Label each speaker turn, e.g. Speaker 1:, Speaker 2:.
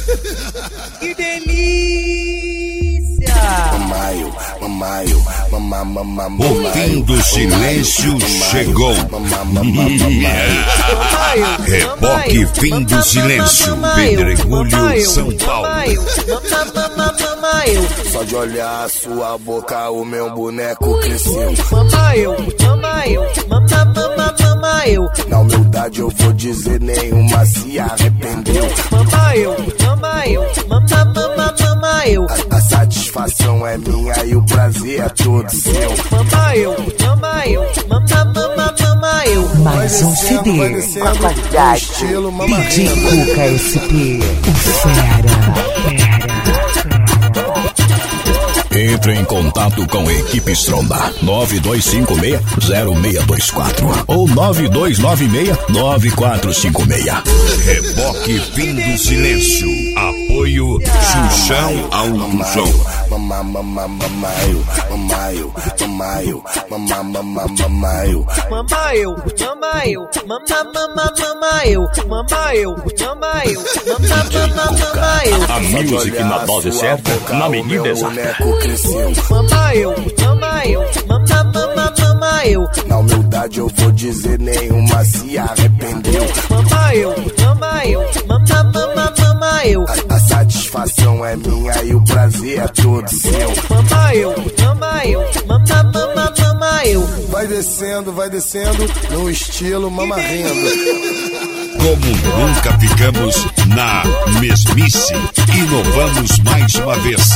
Speaker 1: Que delícia!
Speaker 2: Mamaio, mamaio,
Speaker 3: O fim do silêncio chegou. Reboque Fim do Silêncio, Pedregulho, São Paulo.
Speaker 2: Só de olhar a sua boca o meu boneco cresceu.
Speaker 1: Mamaio.
Speaker 2: Na humildade eu vou dizer, nenhuma se arrependeu.
Speaker 1: Mamaio.
Speaker 2: A satisfação é minha e o prazer é todo seu.
Speaker 1: Mamaio.
Speaker 4: Mais um CD.
Speaker 2: No estilo
Speaker 4: DJ Cuca SP. O fera.
Speaker 3: Entre em contato com a equipe Stronda 9256-0624 ou 9296-9456. Reboque Fim do Silêncio. Apoio Xuxão Autoshow.
Speaker 2: Mamaio.
Speaker 3: A música na dose certa, na medida exata.
Speaker 1: Mamaio.
Speaker 2: Na humildade eu vou dizer, nenhuma se arrependeu.
Speaker 1: Mamaio.
Speaker 2: A satisfação é minha e o prazer é todo seu.
Speaker 1: Mamaio.
Speaker 2: Vai descendo no estilo mamarrendo.
Speaker 3: Como nunca ficamos na mesmice, inovamos mais uma vez.